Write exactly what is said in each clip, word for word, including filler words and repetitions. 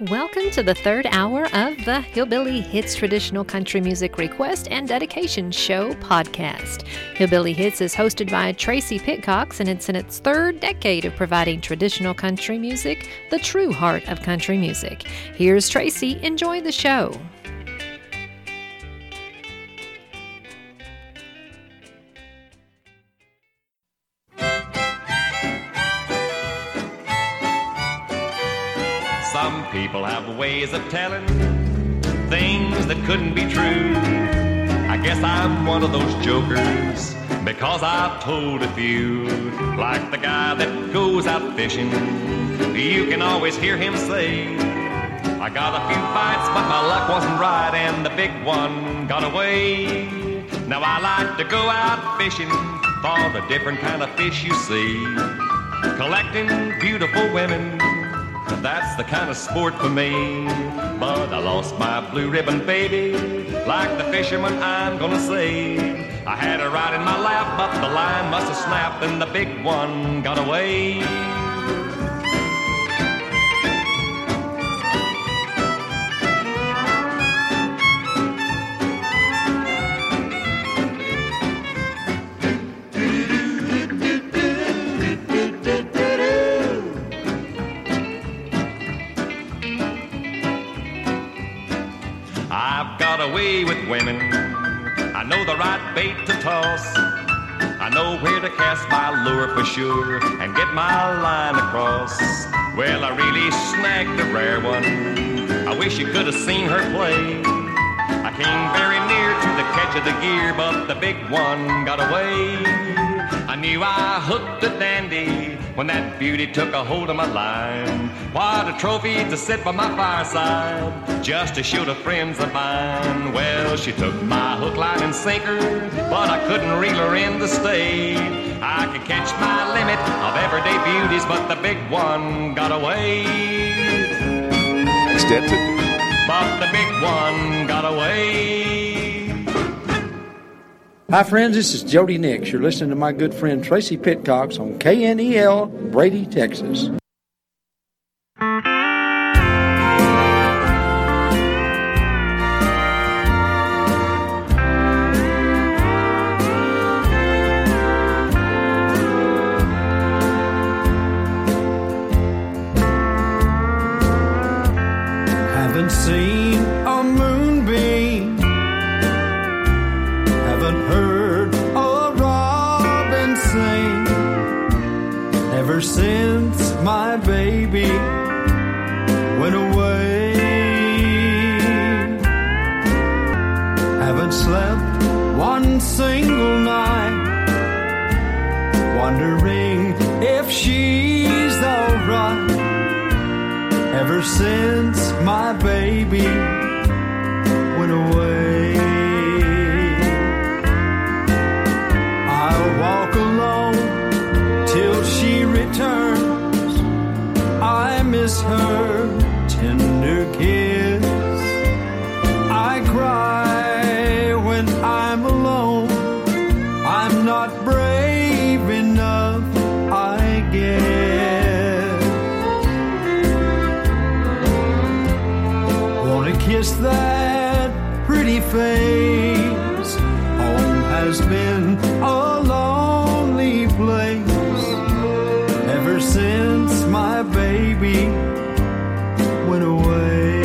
Welcome to the third hour of the Hillbilly Hits Traditional Country Music Request and Dedication Show podcast. Hillbilly Hits is hosted by Tracy Pitcox, and it's in its third decade of providing traditional country music, the true heart of country music. Here's Tracy. Enjoy the show. Some people have ways of telling things that couldn't be true. I guess I'm one of those jokers because I've told a few. Like the guy that goes out fishing, you can always hear him say, I got a few bites but my luck wasn't right and the big one got away. Now I like to go out fishing for the different kind of fish you see, collecting beautiful women. That's the kind of sport for me. But I lost my blue ribbon baby, like the fisherman I'm gonna say. I had her right in my lap, but the line must have snapped and the big one got away. Away with women, I know the right bait to toss. I know where to cast my lure for sure and get my line across. Well, I really snagged a rare one. I wish you could have seen her play. I came very near to the catch of the gear, but the big one got away. I knew I hooked a dandy when that beauty took a hold of my line. What a trophy to sit by my fireside, just to show to friends of mine. Well, she took my hook, line, and sinker, but I couldn't reel her in to stay. I could catch my limit of everyday beauties, but the big one got away. Extended. But the big one got away. Hi friends, this is Jody Nix. You're listening to my good friend Tracy Pitcox on K N E L, Brady, Texas. Haven't seen a moonbeam, haven't heard a robin sing, ever since my baby went away. Haven't slept one single night, wondering if she's alright, ever since my baby went away. I'll walk alone till she returns. I miss her tender kiss. I cry when I'm alone. I'm not brave enough, I guess. Wanna kiss that pretty face. Home has been a lonely place ever since my baby went away.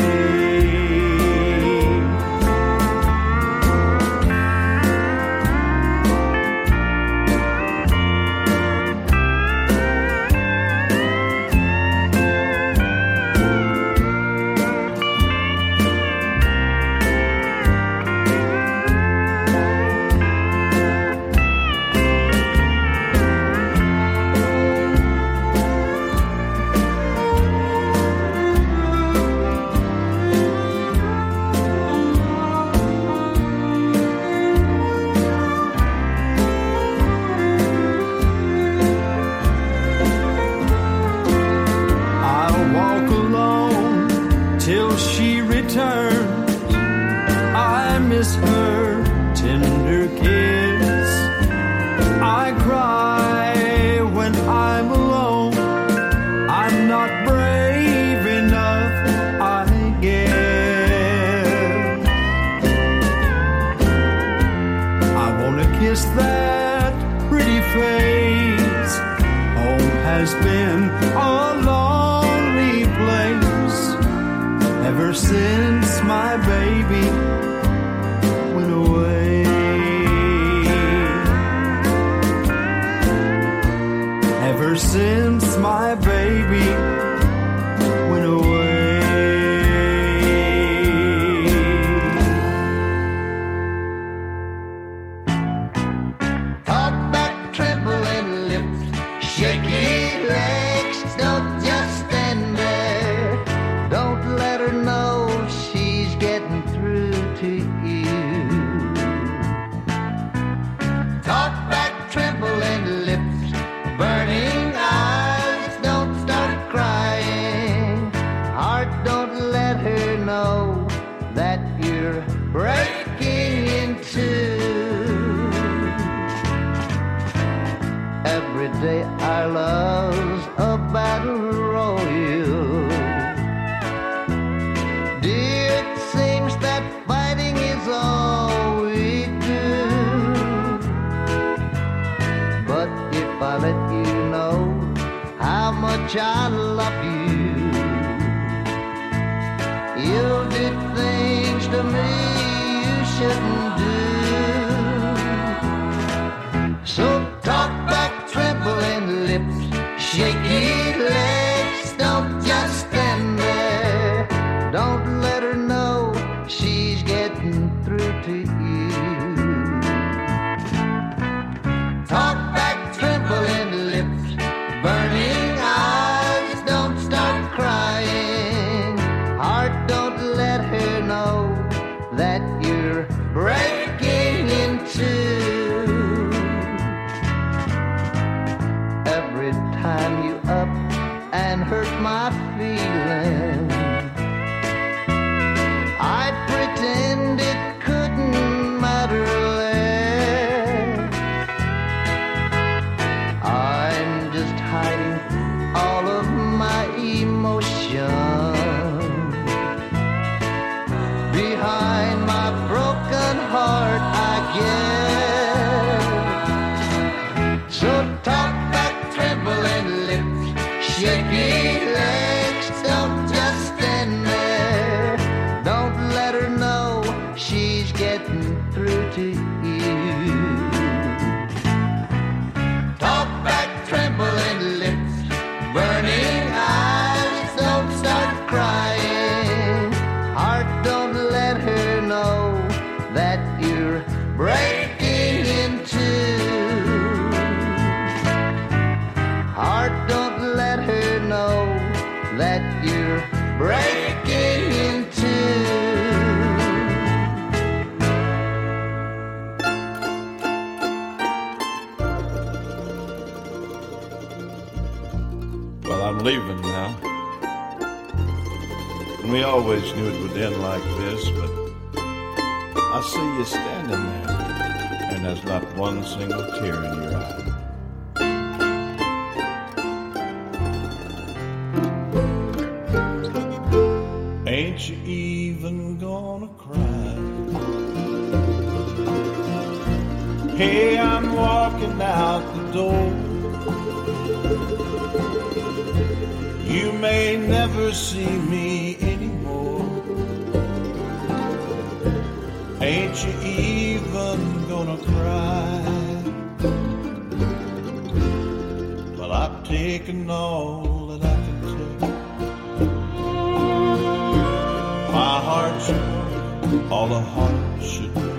not brave enough. ever since my baby went away. Ever since my baby went away. Talk back, trembling lips, shaky legs, don't just stand there. Don't let her know she's getting through to you. Talk back, trembling lips, burning eyes, don't start crying. Heart, don't let her know that you're breaking in two. Every day our love's a battle royal. Dear, it seems that fighting is all we do. But if I let you know how much I love you, you'll do things to me you shouldn't do. So talk back, trembling lips, shaky legs, don't just stand there. Don't let her know she's getting through to you. Talk back, trembling lips, burning eyes, don't start crying. Heart, don't let her know that you're breaking in two. Every time you up and hurt my feelings, I pretend it couldn't matter less. I'm just hiding all of my emotion behind my broken heart, I guess. So talk back, trembling lips, shaky legs, don't just stand there. Don't let her know she's getting through to you. Talk back, trembling lips, burning eyes, don't start crying. Heart, don't let her know that you're breaking in two. Heart, don't let her know that you're breaking in two. Well, I'm leaving now. And we always knew it would end like this, but I see you standing there, and there's not one single tear in your eye. Ain't you even gonna cry? Hey, I'm walking out the door. You may never see me anymore. Ain't you even gonna cry? Well, I've taken all that I can take. My heart should, all the heart should break.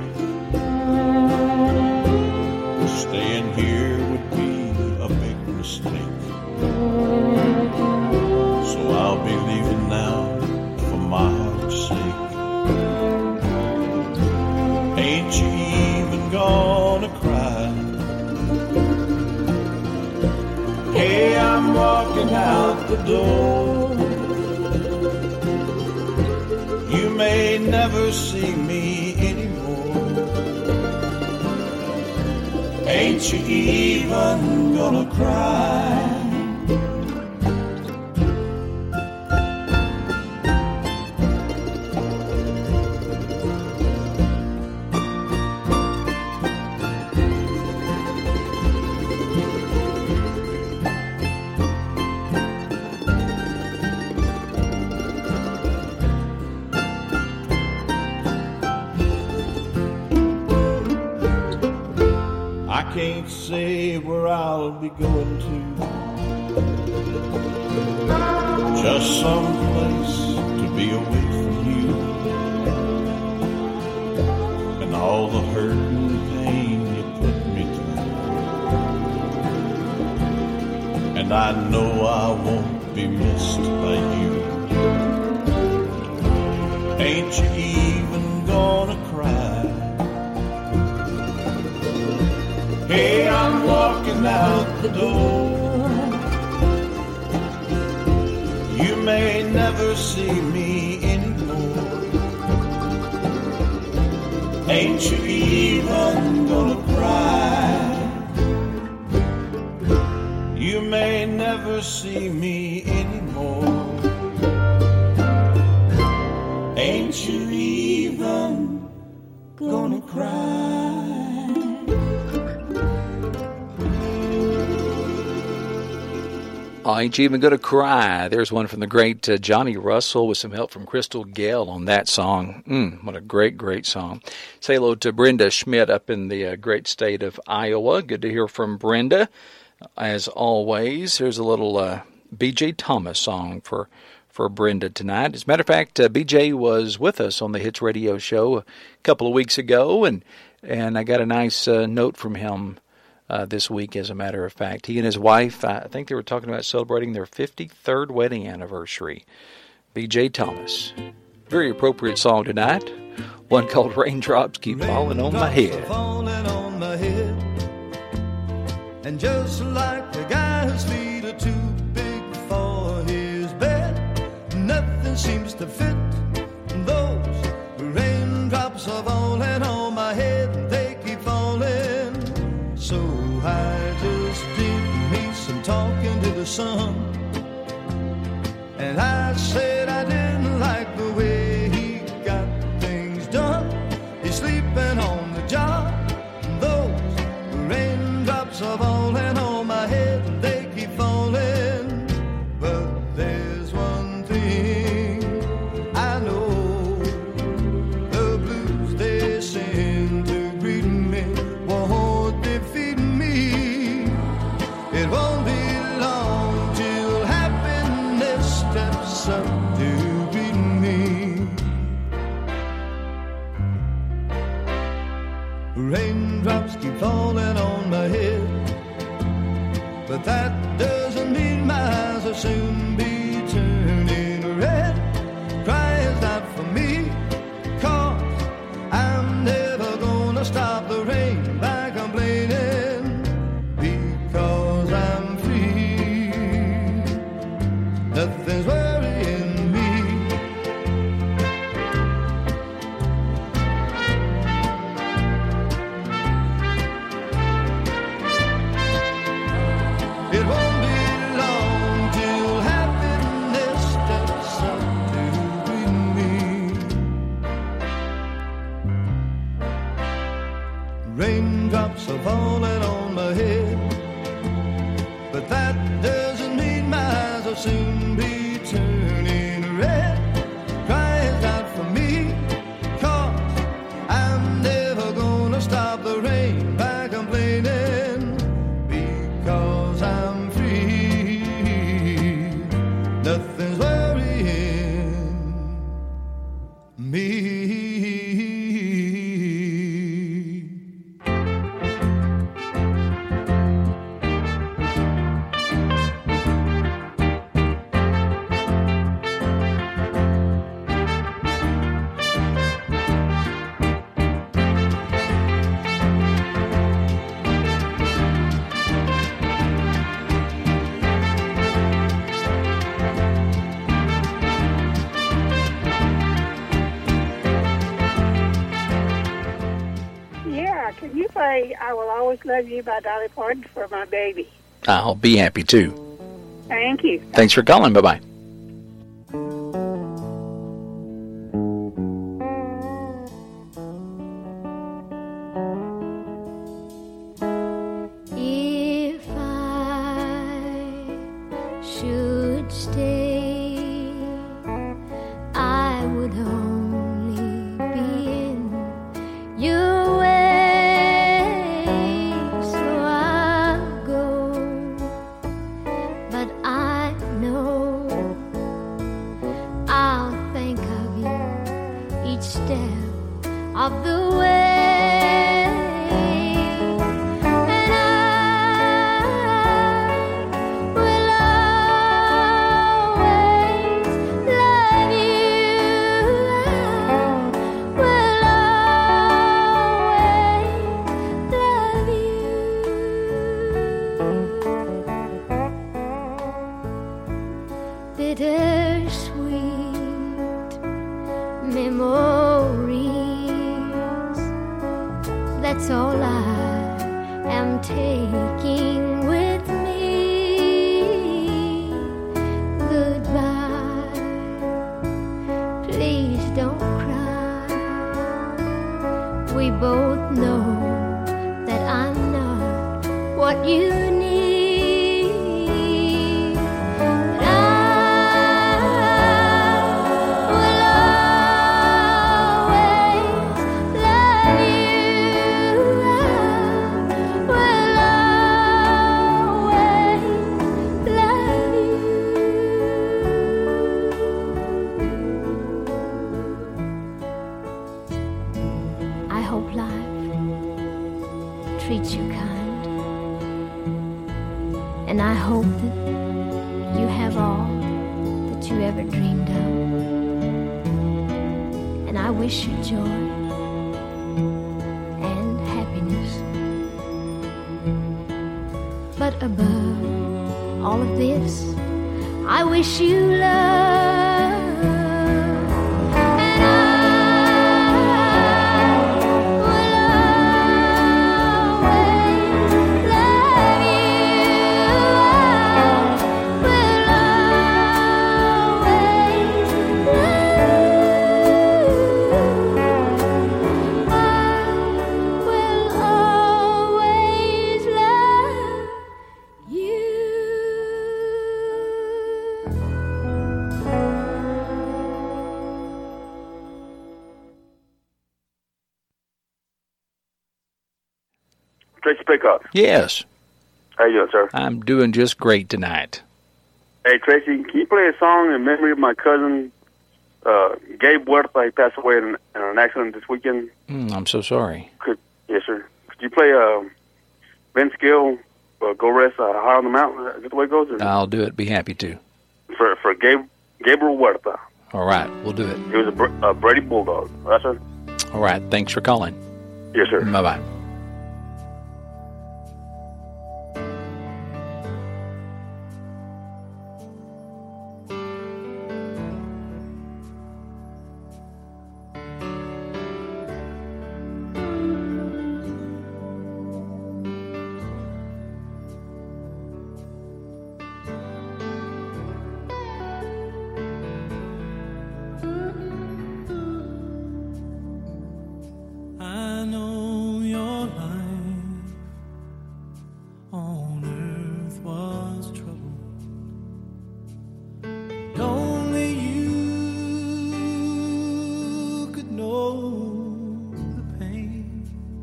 Staying here would be a big mistake. So I'll be leaving now for my heart's sake. Ain't you even gonna cry? Hey, I'm walking out the door. You may never see me anymore. Ain't you even gonna cry? can't say where I'll be going to. Just some place to be away from you. And all the hurt and pain you put me through. And I know I won't be missed by you. Ain't you even gonna cry? Hey, I'm walking out the door. You may never see me anymore. Ain't you even gonna cry? You may never see me anymore. Ain't you even gonna cry? Oh, ain't you even gonna cry? There's one from the great uh, Johnny Russell with some help from Crystal Gale on that song. Mm, what a great, great song. Say hello to Brenda Schmidt up in the uh, great state of Iowa. Good to hear from Brenda. As always, here's a little uh, B J Thomas song for for Brenda tonight. As a matter of fact, uh, B J was with us on the Hits Radio Show a couple of weeks ago, and and I got a nice uh, note from him uh, this week, as a matter of fact. He and his wife, I think they were talking about celebrating their fifty-third wedding anniversary. B J Thomas. Very appropriate song tonight. One called Raindrops Keep Falling on My Head. Falling on my head. And just like the guy whose feet are too big for his bed, nothing seems to fit. Those raindrops are falling on my head, and they keep falling. So I just did me some talking to the sun, and I said I didn't like the way he got things done. He's sleeping on the job. Those raindrops are falling on my head, and they keep falling. But there's one thing I know, the blues they send to greet me won't defeat me. It won't be long till happiness steps up to greet me. Raindrops keep falling on my head, but that doesn't mean my eyes will soon be turning red. Crying's not for me, 'cause I'm never gonna stop the rain by complaining, because I'm free. Nothing's worrying me. It won't be long till happiness steps up to greet me. Raindrops are falling on my head, but that doesn't mean my eyes will soon be turning red. Crying's not for me, 'cause I'm never gonna stop the rain by complaining, because I'm free. Nothing's worrying me. Yeah, can you play I Will Always Love You by Dolly Parton for my baby? I'll be happy to. Thank you. Thanks for calling. Bye-bye. If I should stay, I would only be in your way. So step of the way, and I will always love you. I will always love you. Bittersweet memories, that's all I am taking with me. Goodbye, please don't cry. We both know that I'm not what you need. But I will always love you. I will always love you. I hope life treats you kind, and I hope that you have all that you ever dreamed of, and I wish you joy and happiness. But above all of this, I wish you love. And I will always love you. I will always love you. I will always love you. Tracy Pickup. Yes, How you doing, sir? I'm doing just great tonight. Hey, Tracy, can you play a song in memory of my cousin, uh, Gabe Huerta? He passed away in, in an accident this weekend. Mm, I'm so sorry. Could Yes, sir. Could you play uh, Vince Gill, uh, Go Rest uh, High on the Mountain? Is that the way it goes? Or? I'll do it. Be happy to. For, for Gabe, Gabriel Huerta. All right, we'll do it. He was a, Br- a Brady Bulldog. Right, sir? All right, thanks for calling. Yes, sir. Bye-bye. I know your life on earth was trouble. And only you could know the pain.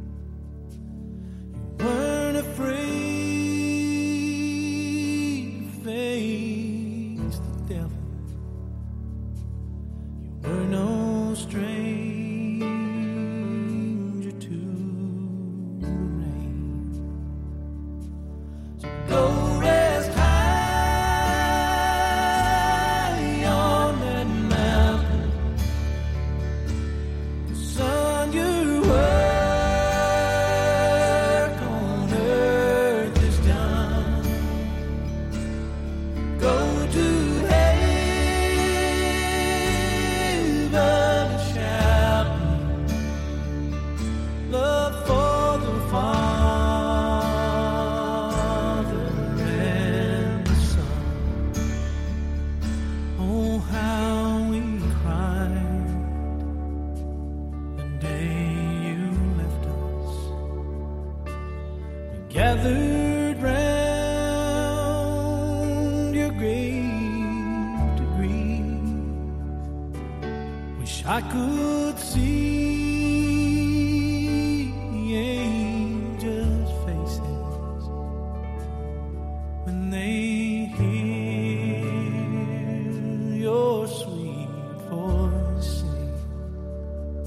You weren't afraid to face the devil. You were no stranger to the rain. So go rest high on that mountain. Son, your work on earth is done. Go to heaven and shout love for the Father and the Son. Oh, how we cried the day you left us. We gathered round your grave to grieve. Wish I could see angels' faces when they hear your sweet voice sing.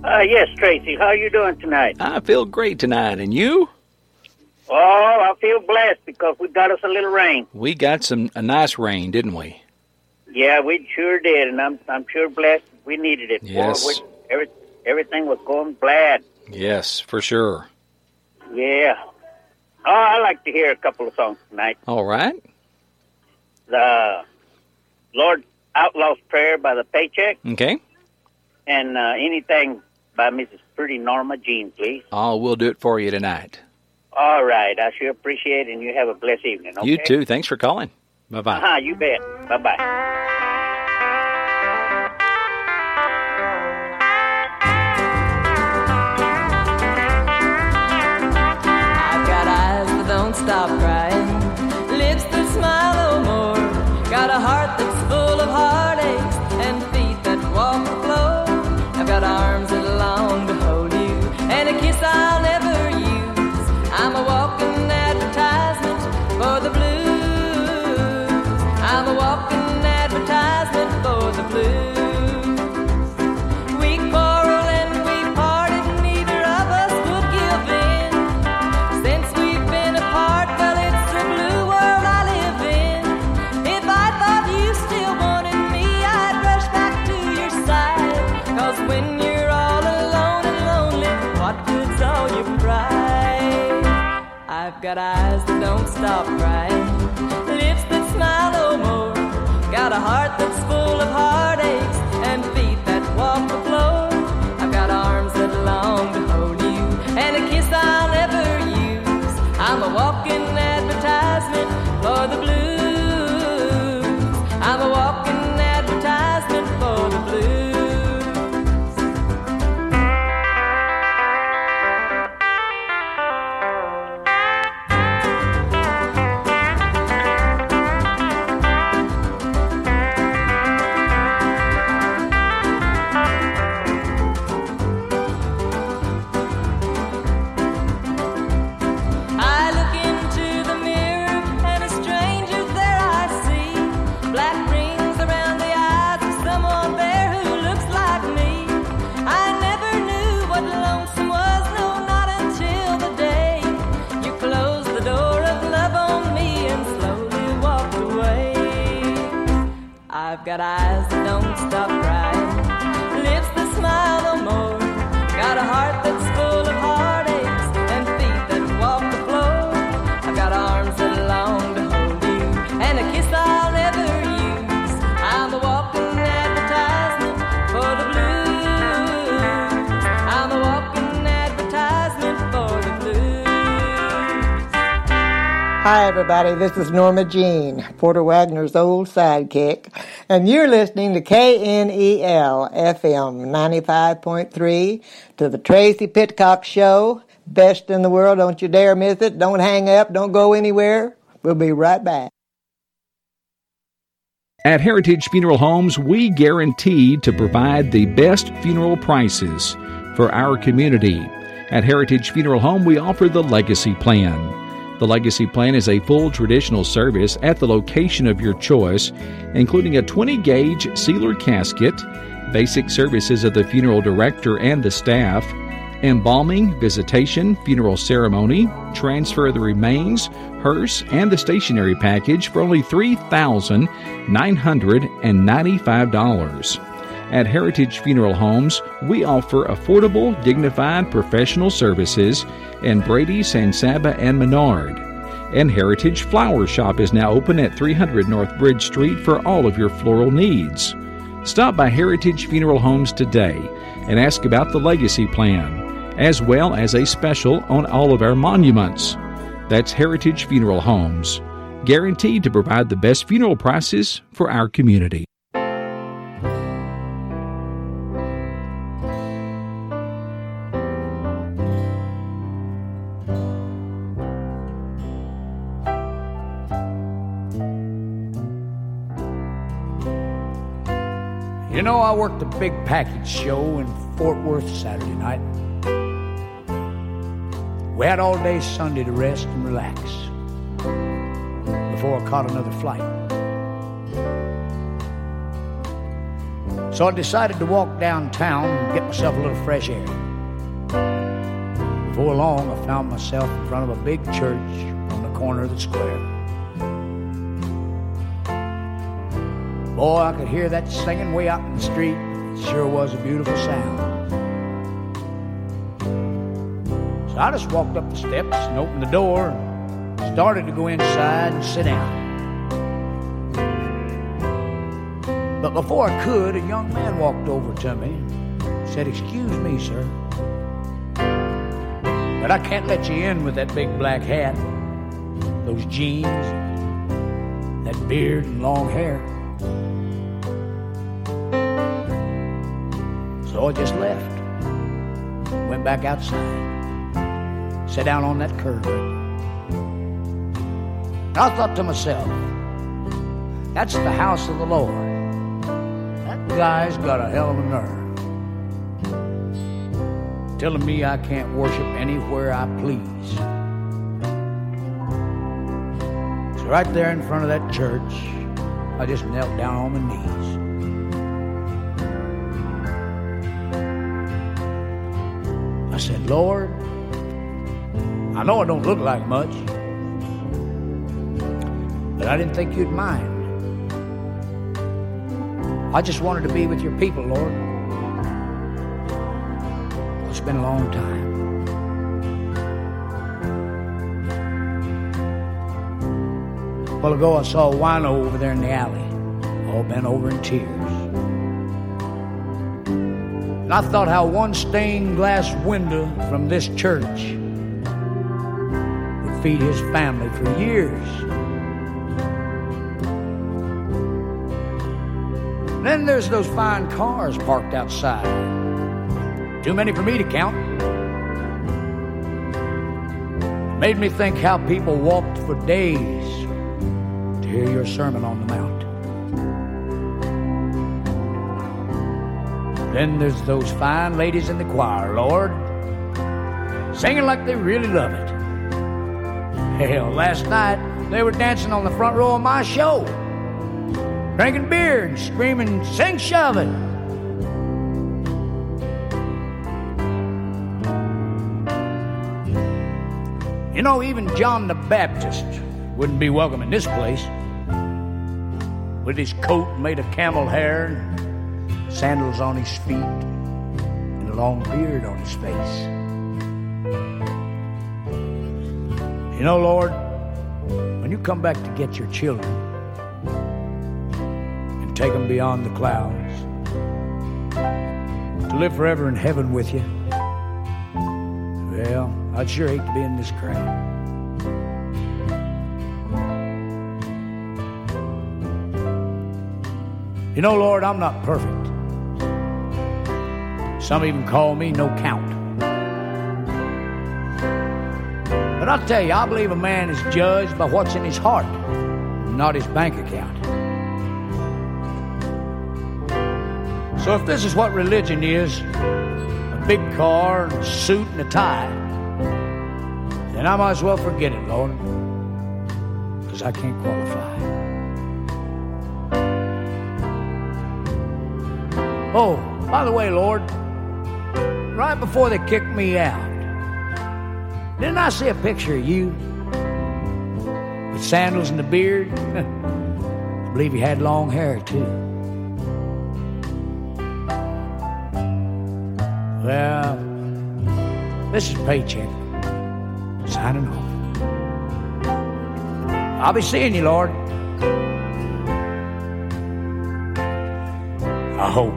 Uh, yes, Tracy. How are you doing tonight? I feel great tonight, and you? Oh, I feel blessed because we got us a little rain. We got some a nice rain, didn't we? Yeah, we sure did, and I'm I'm sure blessed. We needed it. Yes. Boy, we, every, everything was going bad. Yes, for sure. Yeah. Oh, I like to hear a couple of songs tonight. All right. The Lord Outlaw's Prayer by the Paycheck. Okay. And uh, anything by Missus Pretty Norma Jean, please. Oh, we'll do it for you tonight. All right. I sure appreciate it, and you have a blessed evening, okay? You too. Thanks for calling. Bye-bye. Uh-huh, you bet. Bye-bye. I've got eyes that don't stop crying, lips that smile no more, got a heart that's full of heartaches and feet that walk the floor. I've got arms that long to hold you and a kiss I'll never use. I'm a walking advertisement for the blues. I'm a walking advertisement for the blues. We quarreled and we parted, neither of us would give in. Since we've been apart, well, it's the blue world I live in. If I thought you still wanted me, I'd rush back to your side. 'Cause when you're all alone and lonely, what good's all your pride? I've got eyes that don't stop crying, lips that smile no more, got a heart that's full of heartaches and feet that walk the floor. I've got arms that long to hold you and a kiss I'll never use. I'm a walking advertisement for the blues. I'm a walking advertisement for the blues. I look into the mirror and a stranger there I see. Black rings around the eyes of someone there who looks like me. I never knew what lonesome was, no, not until the day you closed the door of love on me and slowly walked away. I've got eyes that don't stop crying, lips that smile no more, got a heart that's full of heartaches and feet that walk the floor. I've got arms that long to hold you and a kiss I'll never use. I'm a walking advertisement for the blues. I'm a walking advertisement for the blues. Hi, everybody. This is Norma Jean, Porter Wagner's old sidekick, and you're listening to K N E L F M ninety-five point three to the Tracy Pitcock Show. Best in the world. Don't you dare miss it. Don't hang up. Don't go anywhere. We'll be right back. At Heritage Funeral Homes, we guarantee to provide the best funeral prices for our community. At Heritage Funeral Home, we offer the Legacy Plan. The Legacy Plan is a full traditional service at the location of your choice, including a twenty gauge sealer casket, basic services of the funeral director and the staff, embalming, visitation, funeral ceremony, transfer of the remains, hearse, and the stationary package for only three thousand nine hundred ninety-five dollars. At Heritage Funeral Homes, we offer affordable, dignified, professional services in Brady, San Saba, and Menard. And Heritage Flower Shop is now open at three hundred North Bridge Street for all of your floral needs. Stop by Heritage Funeral Homes today and ask about the Legacy Plan, as well as a special on all of our monuments. That's Heritage Funeral Homes, guaranteed to provide the best funeral prices for our community. You know, I worked a big package show in Fort Worth Saturday night. We had all day Sunday to rest and relax before I caught another flight. So I decided to walk downtown and get myself a little fresh air. Before long, I found myself in front of a big church on the corner of the square. Boy, I could hear that singing way out in the street. It sure was a beautiful sound. So I just walked up the steps and opened the door and started to go inside and sit down. But before I could, a young man walked over to me and said, "Excuse me, sir, but I can't let you in with that big black hat, those jeans, that beard and long hair." So I just left, went back outside, sat down on that curb. And I thought to myself, that's the house of the Lord. That guy's got a hell of a nerve, telling me I can't worship anywhere I please. So right there in front of that church, I just knelt down on my knees. I said, "Lord, I know I don't look like much, but I didn't think you'd mind. I just wanted to be with your people, Lord. It's been a long time." A while ago, I saw a wino over there in the alley, all bent over in tears. And I thought how one stained glass window from this church would feed his family for years. Then there's those fine cars parked outside. Too many for me to count. It made me think how people walked for days to hear your Sermon on the Mount. Then there's those fine ladies in the choir, Lord, singing like they really love it. Hell, last night they were dancing on the front row of my show, drinking beer and screaming, "Sing shove it!" You know, even John the Baptist wouldn't be welcome in this place, with his coat made of camel hair and sandals on his feet and a long beard on his face. You know, Lord, when you come back to get your children and take them beyond the clouds to live forever in heaven with you, well, I'd sure hate to be in this crowd. You know, Lord, I'm not perfect. Some even call me no count. But I'll tell you, I believe a man is judged by what's in his heart, not his bank account. So if this is what religion is, a big car, a suit, and a tie, then I might as well forget it, Lord, because I can't qualify. Oh, by the way, Lord, right before they kicked me out, didn't I see a picture of you with sandals and a beard? I believe you had long hair, too. Well, this is Paycheck, signing off. I'll be seeing you, Lord. I hope.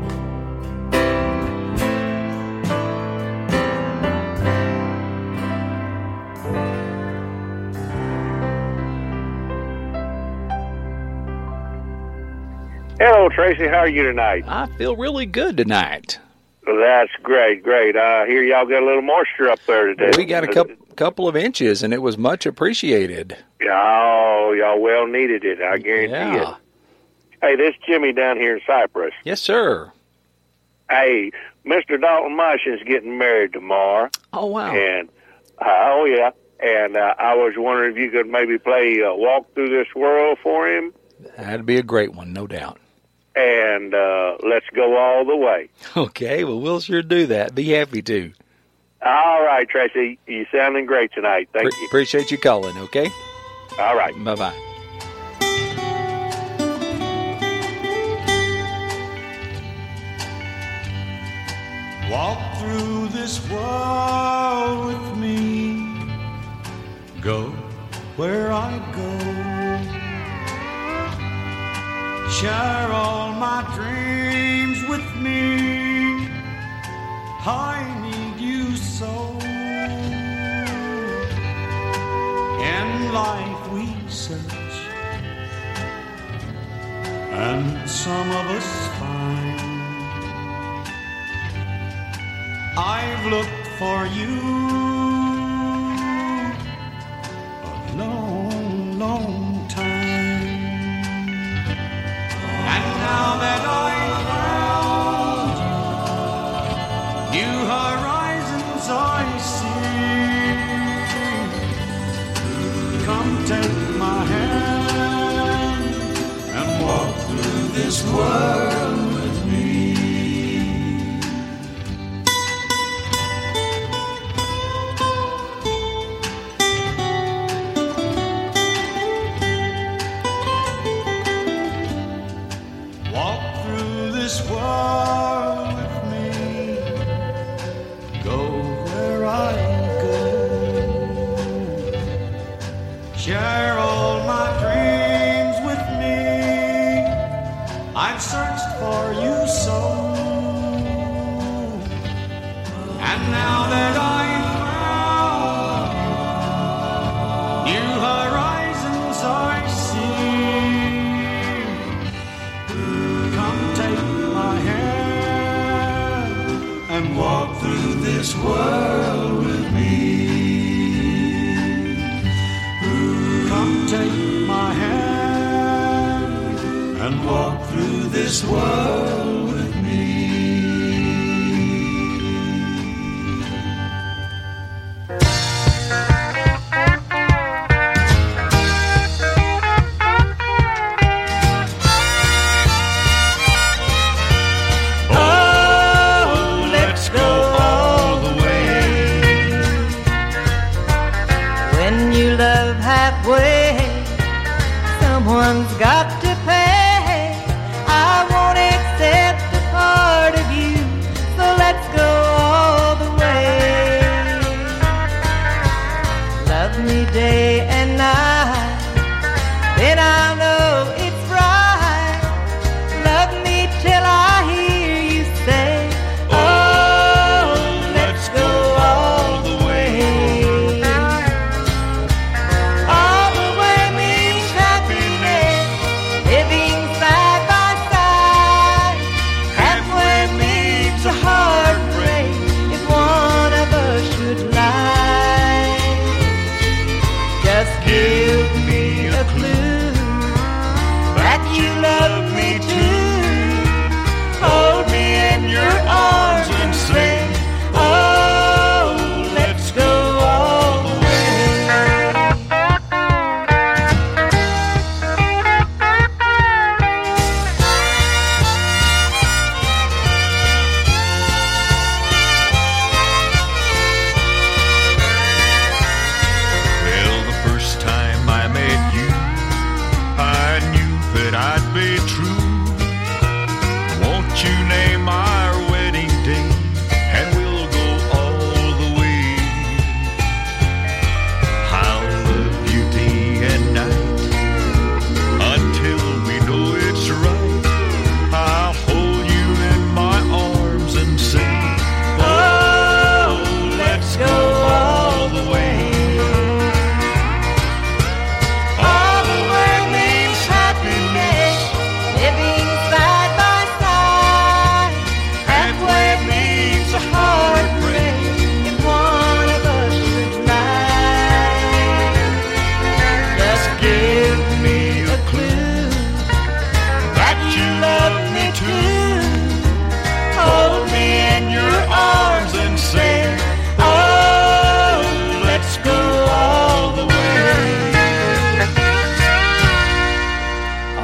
Hello, Tracy. How are you tonight? I feel really good tonight. Well, that's great, great. I hear y'all got a little moisture up there today. We got a couple couple of inches, and it was much appreciated. Oh, y'all well needed it, I guarantee Yeah. it. Hey, this is Jimmy down here in Cypress. Yes, sir. Hey, Mister Dalton Mushin's getting married tomorrow. Oh, wow. And, uh, oh, yeah. And uh, I was wondering if you could maybe play uh, Walk Through This World for him. That'd be a great one, no doubt. and uh, let's go all the way. Okay, well, we'll sure do that. Be happy to. All right, Tracy, you sounding great tonight. Thank Pre- you. Appreciate you calling, okay? All right. Bye-bye. Walk through this world with me. Go where I go. Share all my dreams with me. I need you so. In life we search, and some of us find. I've looked for you a long, long time. And now that I've found you, new horizons I see. Come take my hand and walk through this world with me. This world with me, go where I go, share all my dreams with me. I've searched for you so, and now that I've found new horizons I see. Come take and walk through this world with me. Come take my hand and walk through this world with me. Someone's got to pay. I won't accept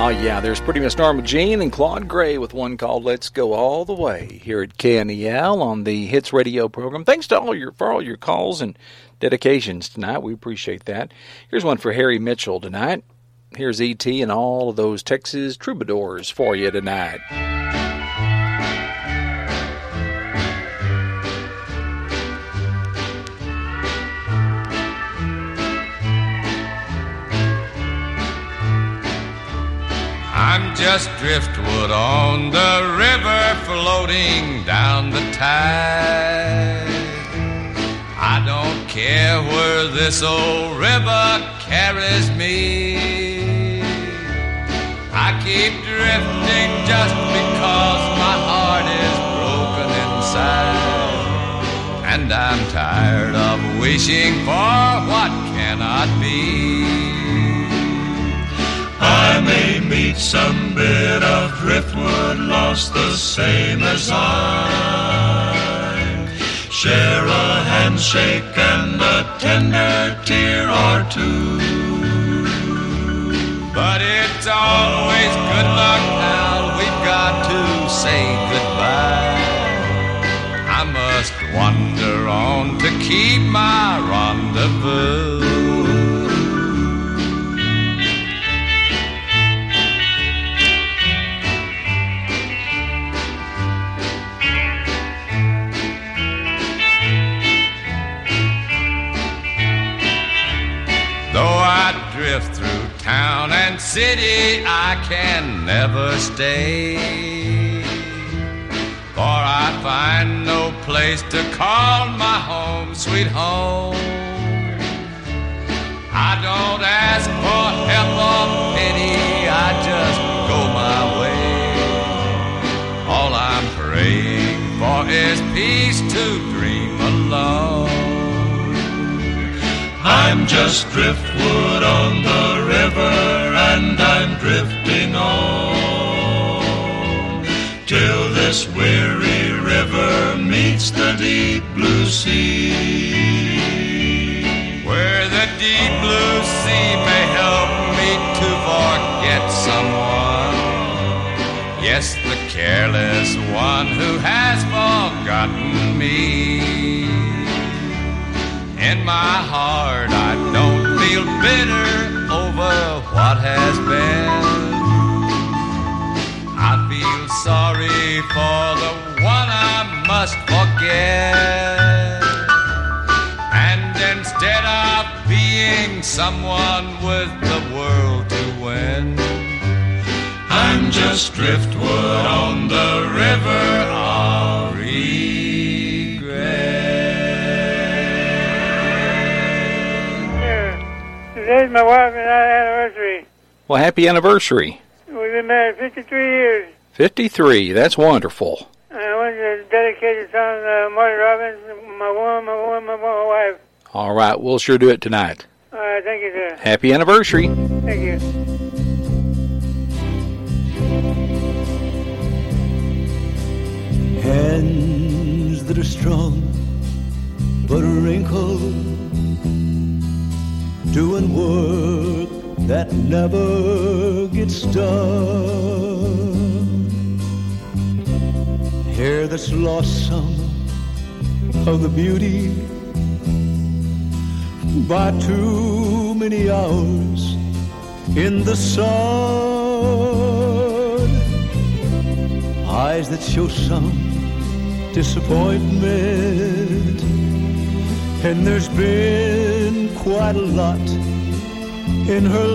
Oh, yeah, there's Pretty Miss Norma Jean and Claude Gray with one called Let's Go All the Way here at K N E L on the Hits Radio program. Thanks to all your for all your calls and dedications tonight. We appreciate that. Here's one for Harry Mitchell tonight. Here's E T and all of those Texas troubadours for you tonight. I'm just driftwood on the river floating down the tide. I don't care where this old river carries me. I keep drifting just because my heart is broken inside. And I'm tired of wishing for what cannot be. I may meet some bit of driftwood lost the same as I. Share a handshake and a tender tear or two. But it's always good luck, pal, we've got to say goodbye. I must wander on to keep my rendezvous. Though I drift through town and city, I can never stay. For I find no place to call my home, sweet home. I don't ask for help or pity, I just go my way. All I'm praying for is peace to dream alone. I'm just driftwood on the river, and I'm drifting on till this weary river meets the deep blue sea. Where the deep blue sea may help me to forget someone. Yes, the careless one who has forgotten me. In my heart I don't feel bitter over what has been. I feel sorry for the one I must forget. And instead of being someone with the world to win, I'm just driftwood on the river of Today's my wife and I anniversary. Well, happy anniversary. We've been married fifty-three years. fifty-three, that's wonderful. I want to dedicate the song to uh, Marty Robbins, my woman, my woman, my, my wife. All right, we'll sure do it tonight. All right, thank you, sir. Happy anniversary. Thank you. Hands that are strong but wrinkled, doing work that never gets done. Hair that's lost some of the beauty by too many hours in the sun. Eyes that show some disappointment, and there's been quite a lot in her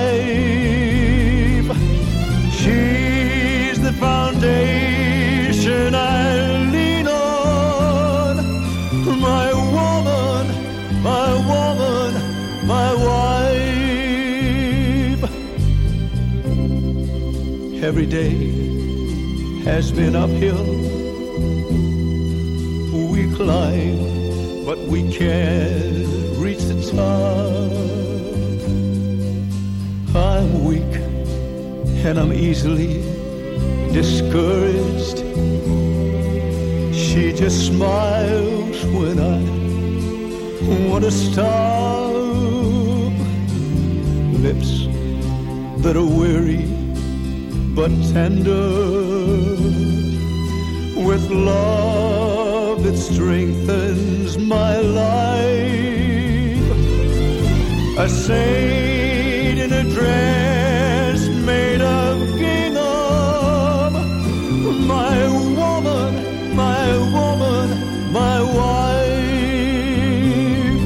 life. She's the foundation I lean on, my woman, my woman, my wife. Every day has been uphill. We climb, but we can't reach the top. I'm weak and I'm easily discouraged. She just smiles when I want to stop. Lips that are weary but tender, with love that strengthens my life. A saint in a dress made of gingham, my woman, my woman, my wife.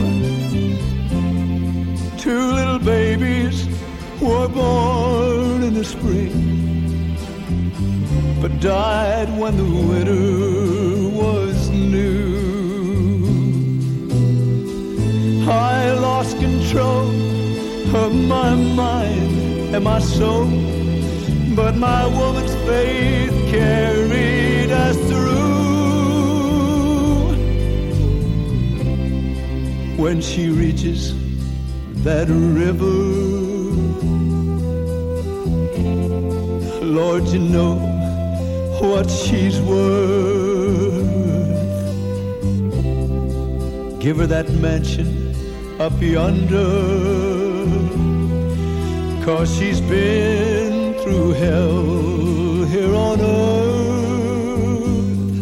Two little babies were born in the spring, but died when the winter was new. I lost control of my mind and my soul, but my woman's faith carried us through. When she reaches that river, Lord, you know what she's worth. Give her that mansion up yonder, 'cause she's been through hell here on earth.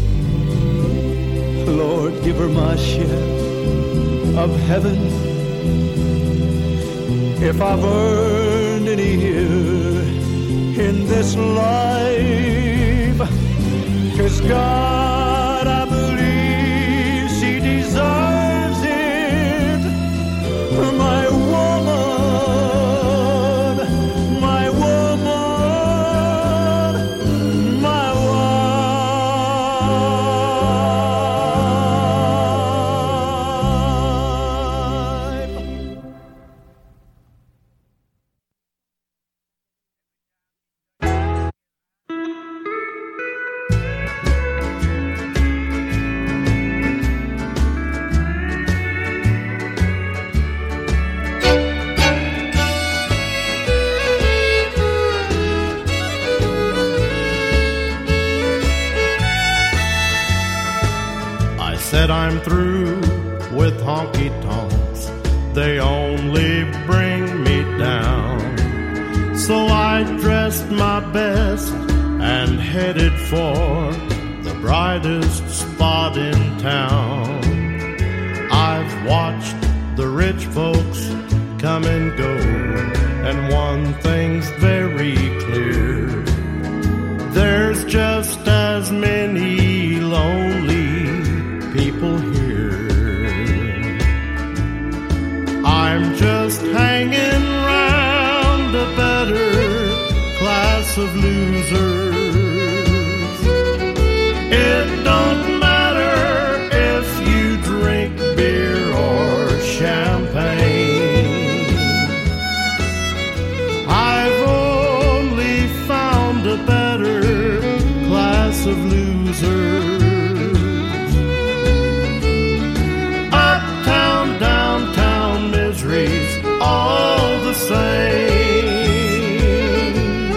Lord, give her my share of heaven, if I've earned any here in this life. 'Cause God, I believe she deserves it. My woman, my woman, my wife. Said I'm through with honky-tonks, they only bring me down. So I dressed my best and headed for the brightest spot in town. I've watched the rich folks come and go, and one thing's very clear: there's just as many lonely people here. I'm just hanging round a better class of losers. It don't matter if you drink beer or champagne. I've only found a better class of losers. All the same.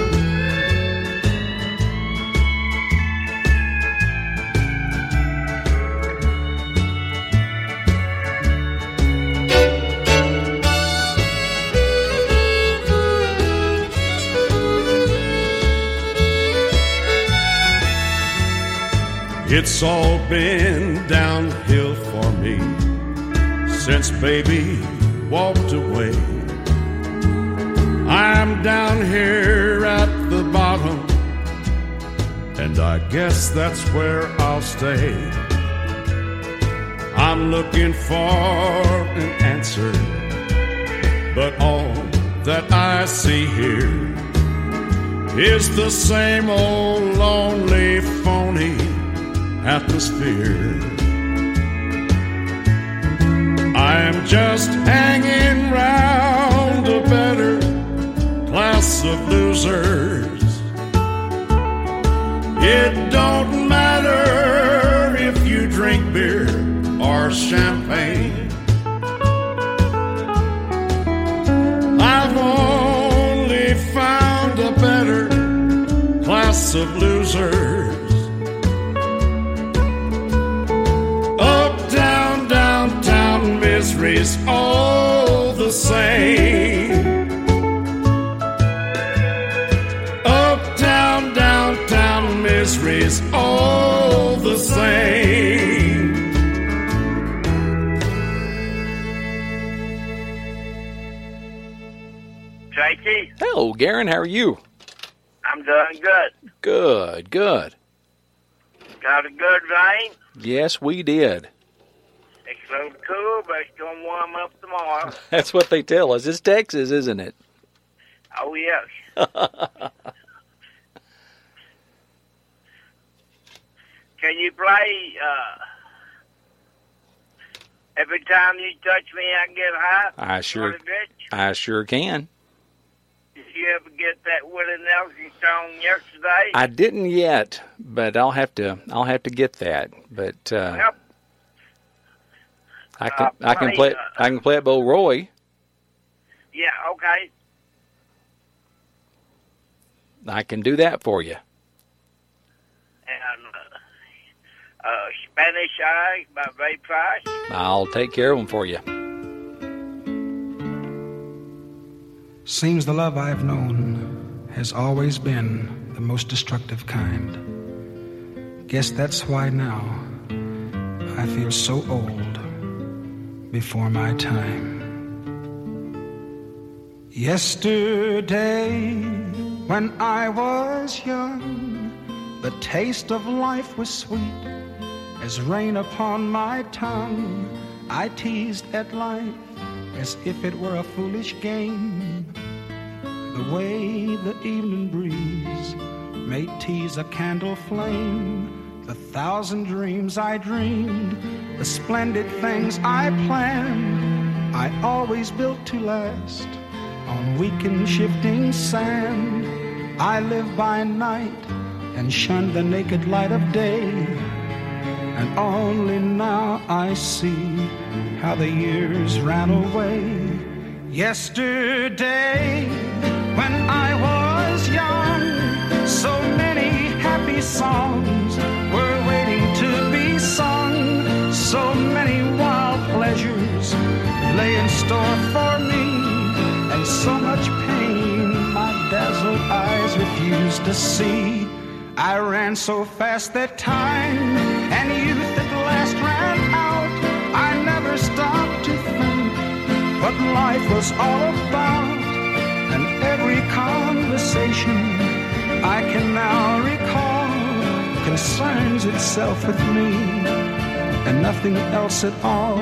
It's all been downhill for me since baby walked away. I'm down here at the bottom, and I guess that's where I'll stay. I'm looking for an answer, but all that I see here is the same old lonely, phony atmosphere. I'm just hanging round a better class of losers. It don't matter if you drink beer or champagne. I've only found a better class of losers. Up, down, downtown misery's all the same. Up, it's all the same. Tracy, Hello, Garen. How are you? I'm doing good. Good, good. Got a good rain. Yes, we did. It's a little cool, but it's going to warm up tomorrow. That's what they tell us. It's Texas, isn't it? Oh, yes. Can you play, uh, every time you touch me, I get high? I sure, Willie Rich? I sure can. Did you ever get that Willie Nelson song yesterday? I didn't yet, but I'll have to. I'll have to get that. But uh, Yep. I can. Uh, I can play, play. uh, I can play it, Bo Roy. Yeah, okay. I can do that for you. And uh, uh, Spanish Eye by Ray Price. I'll take care of them for you. Seems the love I've known has always been the most destructive kind. Guess that's why now I feel so old before my time. Yesterday, when I was young, the taste of life was sweet as rain upon my tongue. I teased at life as if it were a foolish game. The way the evening breeze may tease a candle flame. The thousand dreams I dreamed, the splendid things I planned, I always built to last on weak and shifting sand. I live by night and shun the naked light of day, and only now I see how the years ran away. Yesterday, when I was young, so many happy songs were waiting to be sung. So many wild pleasures lay in store for me, and so much pain my dazzled eyes refused to see. I ran so fast that time and youth at last ran out. I never stopped to think what life was all about, and every conversation I can now recall concerns itself with me and nothing else at all.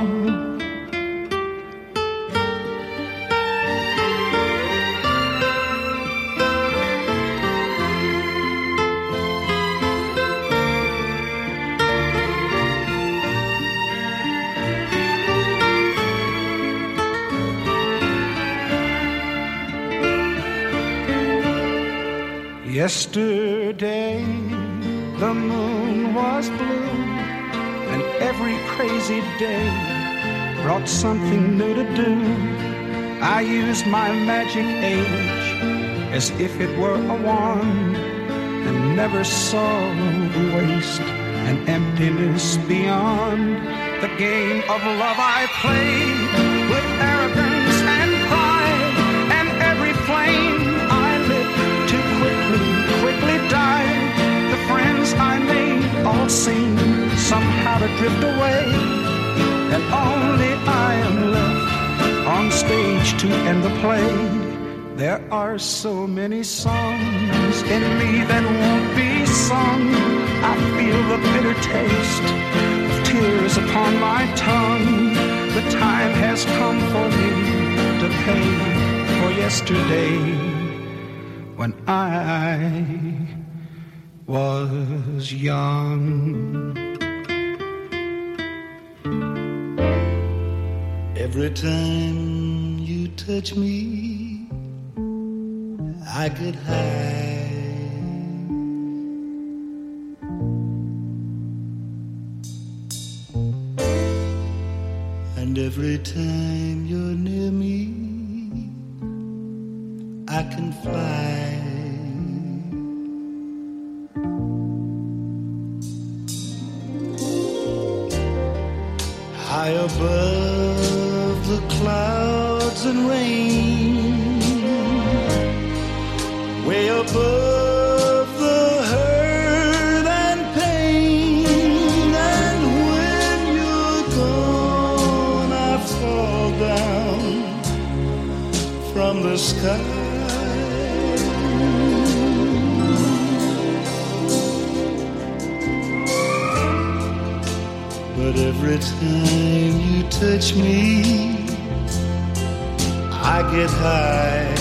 Yesterday, the moon was blue, and every crazy day brought something new to do. I used my magic age as if it were a wand, and never saw waste and emptiness beyond. The game of love I played with arrogance and pride, and every flame I lit too quickly, quickly died. The friends I made all seemed somehow to drift away, and only I am left on stage to end the play. There are so many songs in me that won't be sung. I feel the bitter taste of tears upon my tongue. The time has come for me to pay for yesterday, when I was young. Every time you touch me, I get high. And every time you're near me, I can fly. High above the clouds and rain, way above the hurt and But every time you touch me, I get high.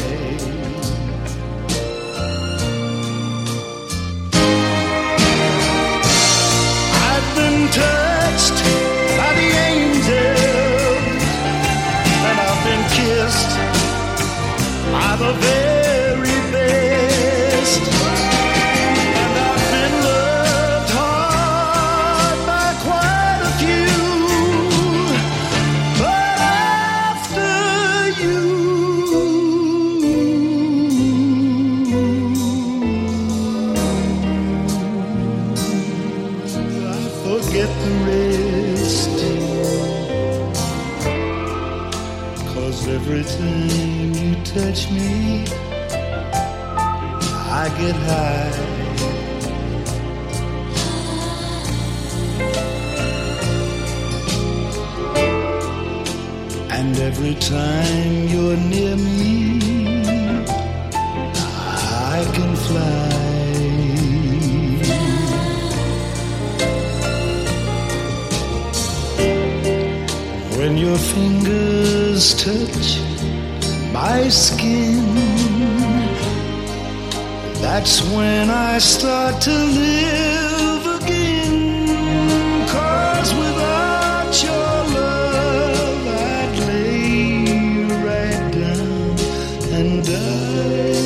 I've been touched by the angels, and I've been kissed by the very best. And I've been loved hard by quite a few. But after you, I forget the rest. 'Cause every time you touch me, I get high. And every time you're near me, I can fly. When your fingers touch my skin, that's when I start to live again. 'Cause without your love, I'd lay right down and die.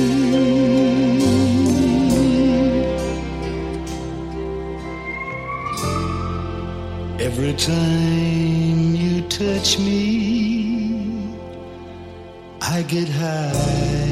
Every time you touch me, I get high.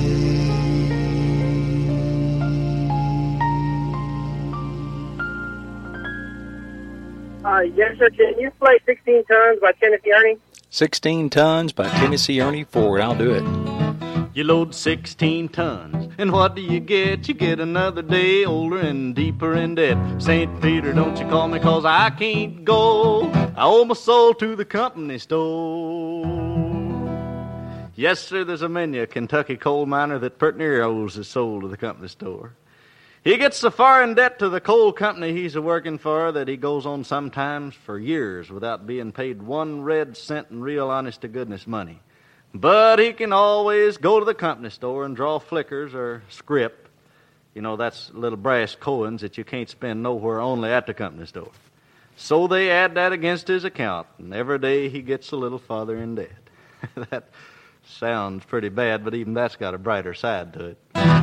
Uh, yes, sir. Can you play sixteen Tons by Tennessee Ernie? sixteen Tons by Tennessee Ernie Ford. I'll do it. You load sixteen tons, and what do you get? You get another day older and deeper in debt. Saint Peter, don't you call me, 'cause I can't go. I owe my soul to the company store. Yes, sir, there's a man, a Kentucky coal miner, that pert near owes his soul to the company store. He gets so far in debt to the coal company he's a-working for that he goes on sometimes for years without being paid one red cent in real honest-to-goodness money. But he can always go to the company store and draw flickers or scrip. You know, that's little brass coins that you can't spend nowhere, only at the company store. So they add that against his account, and every day he gets a little farther in debt. That sounds pretty bad, but even that's got a brighter side to it.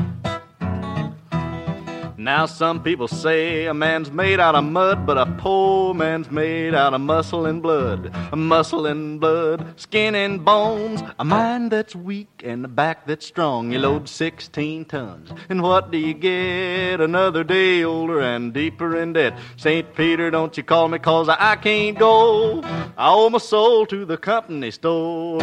Now some people say a man's made out of mud, but a poor man's made out of muscle and blood. A muscle and blood, skin and bones, a mind that's weak and a back that's strong. You load sixteen tons, and what do you get? Another day older and deeper in debt. Saint Peter, don't you call me, 'cause I can't go. I owe my soul to the company store.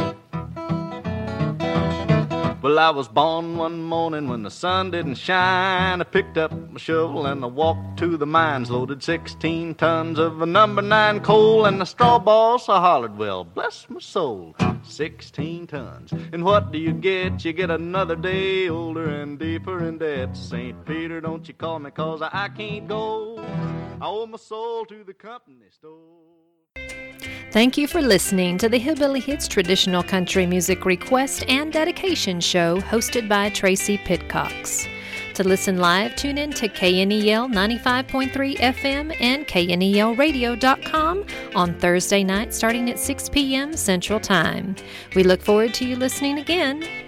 Well, I was born one morning when the sun didn't shine. I picked up my shovel and I walked to the mines, loaded sixteen tons of a number nine coal, and the straw boss I hollered, well, bless my soul, sixteen tons. And what do you get? You get another day older and deeper in debt. Saint Peter, don't you call me, 'cause I, I can't go. I owe my soul to the company store. Thank you for listening to the Hillbilly Hits Traditional Country Music Request and Dedication Show hosted by Tracy Pitcox. To listen live, tune in to K N E L ninety-five point three F M and K N E L radio dot com on Thursday night starting at six p.m. Central Time. We look forward to you listening again.